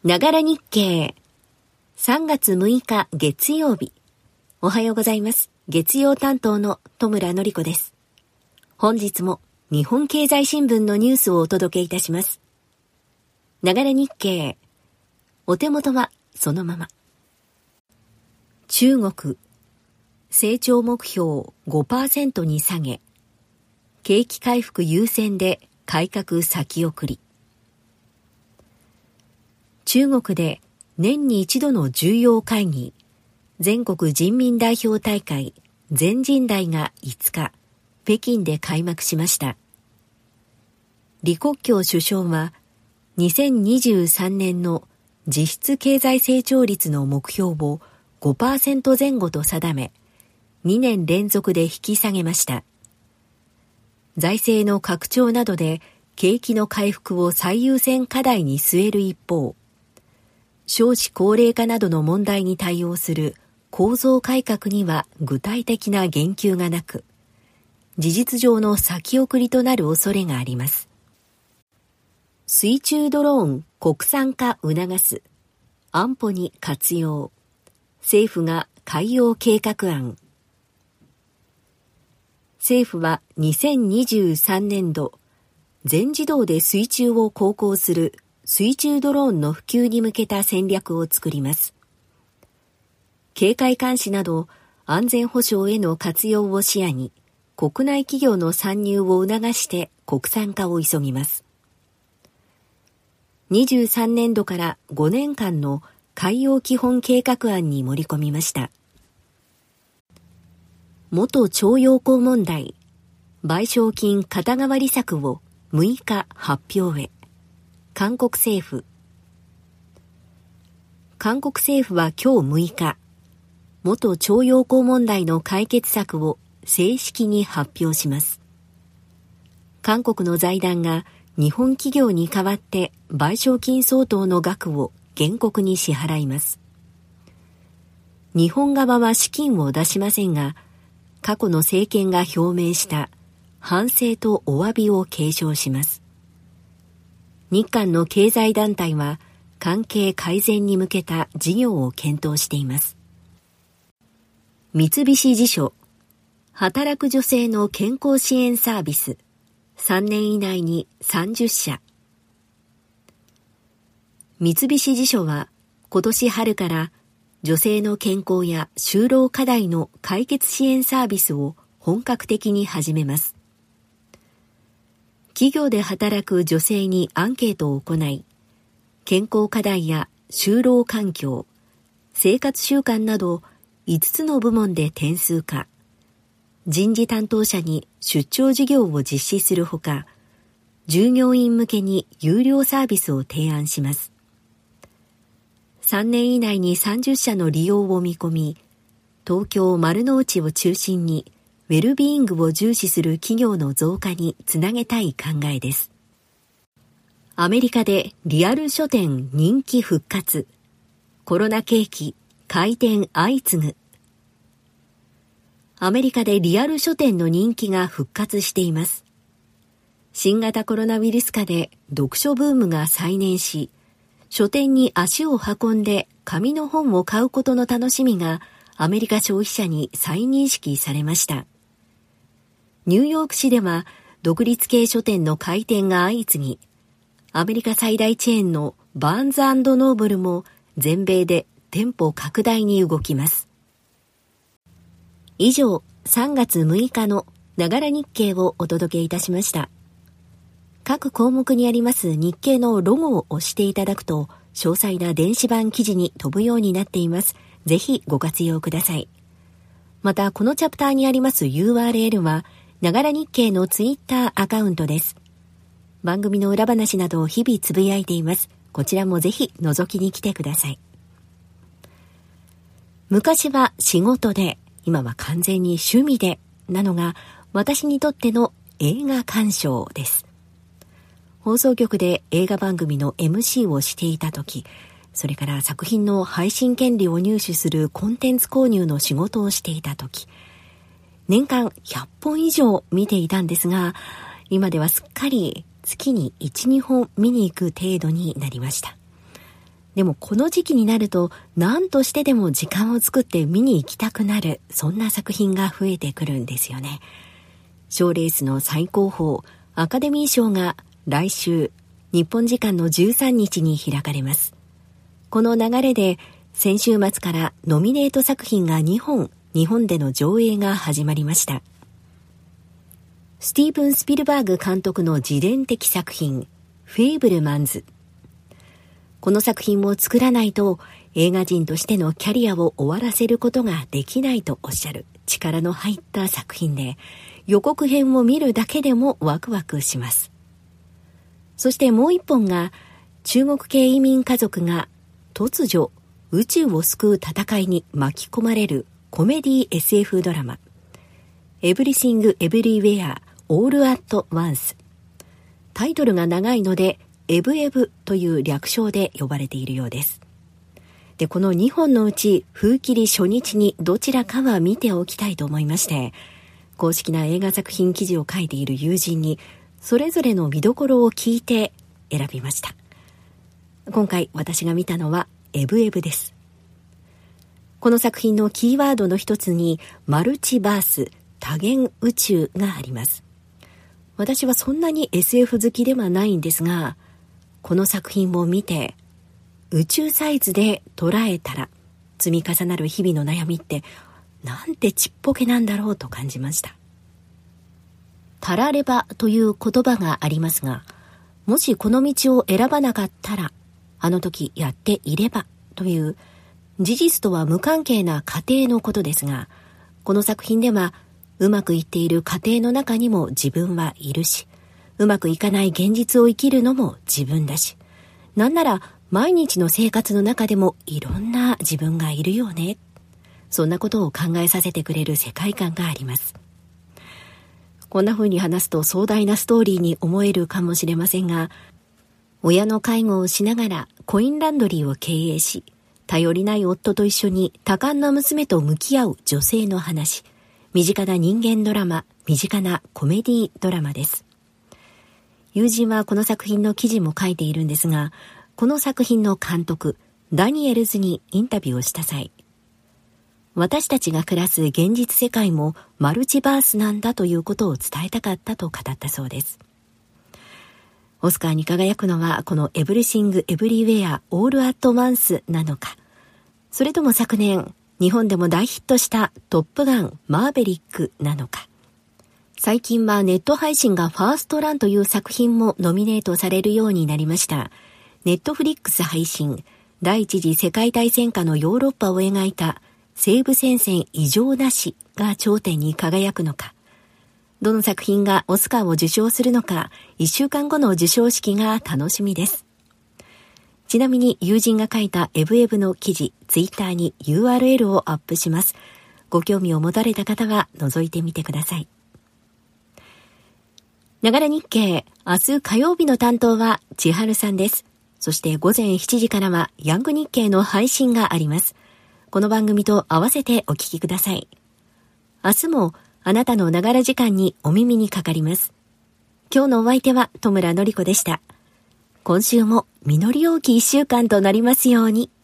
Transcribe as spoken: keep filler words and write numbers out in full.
ながら日経。さんがつむいか月曜日。おはようございます。月曜担当の戸村のり子です。本日も日本経済新聞のニュースをお届けいたします。ながら日経。お手元はそのまま。中国。成長目標 ごパーセント に下げ。景気回復優先で改革先送り。中国で年に一度の重要会議、全国人民代表大会全人代がいつか、北京で開幕しました。李克強首相は、にせんにじゅうさんねんの実質経済成長率の目標を ごパーセント 前後と定め、にねん連続で引き下げました。財政の拡張などで景気の回復を最優先課題に据える一方、少子高齢化などの問題に対応する構造改革には具体的な言及がなく、事実上の先送りとなる恐れがあります。水中ドローン国産化促す。安保に活用。政府が海洋計画案。政府はにせんにじゅうさんねんど、全自動で水中を航行する水中ドローンの普及に向けた戦略を作ります。警戒監視など安全保障への活用を視野に、国内企業の参入を促して国産化を急ぎます。にじゅうさんねんどからごねんかんの海洋基本計画案に盛り込みました。元徴用工問題、賠償金肩代わり策をむいか発表へ。韓国政府。韓国政府は今日むいか、元徴用工問題の解決策を正式に発表します。韓国の財団が日本企業に代わって賠償金相当の額を原告に支払います。日本側は資金を出しませんが、過去の政権が表明した反省とお詫びを継承します。日韓の経済団体は関係改善に向けた事業を検討しています。三菱地所、働く女性の健康支援サービス、さんねん以内にさんじゅっしゃ。三菱地所は今年春から女性の健康や就労課題の解決支援サービスを本格的に始めます。企業で働く女性にアンケートを行い、健康課題や就労環境、生活習慣などいつつの部門で点数化、人事担当者に出張事業を実施するほか、従業員向けに有料サービスを提案します。さんねん以内にさんじゅっしゃの利用を見込み、東京丸の内を中心にウェルビーイングを重視する企業の増加につなげたい考えです。アメリカでリアル書店人気復活。コロナ景気、開店相次ぐ。アメリカでリアル書店の人気が復活しています。新型コロナウイルス禍で読書ブームが再燃し、書店に足を運んで紙の本を買うことの楽しみがアメリカ消費者に再認識されました。ニューヨーク市では独立系書店の開店が相次ぎ、アメリカ最大チェーンのバーンズ&ノーブルも全米で店舗拡大に動きます。以上、さんがつむいかのながら日経をお届けいたしました。各項目にあります日経のロゴを押していただくと、詳細な電子版記事に飛ぶようになっています。ぜひご活用ください。また、このチャプターにあります ユーアールエル は、ながら日経のツイッターアカウントです。番組の裏話などを日々つぶやいています。こちらもぜひ覗きに来てください。昔は仕事で、今は完全に趣味で、なのが私にとっての映画鑑賞です。放送局で映画番組の エムシー をしていたとき、それから作品の配信権利を入手するコンテンツ購入の仕事をしていたとき、年間ひゃっぽん以上見ていたんですが、今ではすっかり月にいち、にほん見に行く程度になりました。 でもこの時期になると何としてでも時間を作って見に行きたくなる、そんな作品が増えてくるんですよね。賞レースの最高峰アカデミー賞が来週日本時間のじゅうさんにちに開かれます。この流れで先週末からノミネート作品がにほん日本での上映が始まりました。スティーブン・スピルバーグ監督の自伝的作品フェイブルマンズ。この作品を作らないと映画人としてのキャリアを終わらせることができないとおっしゃる力の入った作品で、予告編を見るだけでもワクワクします。そしてもう一本が中国系移民家族が突如宇宙を救う戦いに巻き込まれるコメディ エスエフ ドラマエブリシング・エブリウェア・オール・アット・ワンス。タイトルが長いのでエブエブという略称で呼ばれているようです。で、このにほんのうち封切り初日にどちらかは見ておきたいと思いまして、公式な映画作品記事を書いている友人にそれぞれの見どころを聞いて選びました。今回私が見たのはエブエブです。この作品のキーワードの一つにマルチバース、多元宇宙があります。私はそんなに エスエフ 好きではないんですが、この作品を見て宇宙サイズで捉えたら積み重なる日々の悩みってなんてちっぽけなんだろうと感じました。たらればという言葉がありますが、もしこの道を選ばなかったらあの時やっていればという事実とは無関係な過程のことですが、この作品ではうまくいっている過程の中にも自分はいるし、うまくいかない現実を生きるのも自分だし、なんなら毎日の生活の中でもいろんな自分がいるよね。そんなことを考えさせてくれる世界観があります。こんな風に話すと壮大なストーリーに思えるかもしれませんが、親の介護をしながらコインランドリーを経営し、頼りない夫と一緒に多感な娘と向き合う女性の話、身近な人間ドラマ、身近なコメディドラマです。友人はこの作品の記事も書いているんですが、この作品の監督、ダニエルズにインタビューをした際、私たちが暮らす現実世界もマルチバースなんだということを伝えたかったと語ったそうです。オスカーに輝くのはこのエブリシング・エブリウェア・オール・アット・ワンスなのか、それとも昨年日本でも大ヒットしたトップガン・マーベリックなのか。最近はネット配信がファーストランという作品もノミネートされるようになりました。ネットフリックス配信、第一次世界大戦下のヨーロッパを描いた西部戦線異常なしが頂点に輝くのか。どの作品がオスカーを受賞するのか、いっしゅうかんごの授賞式が楽しみです。ちなみに友人が書いたエブエブの記事、ツイッターに ユーアールエル をアップします。ご興味を持たれた方は覗いてみてください。ながら日経、明日火曜日の担当は千春さんです。そして午前しちじからはヤング日経の配信があります。この番組と合わせてお聞きください。明日もあなたのながら時間にお耳にかかります。今日のお相手は戸村のり子でした。今週も実り多き一週間となりますように。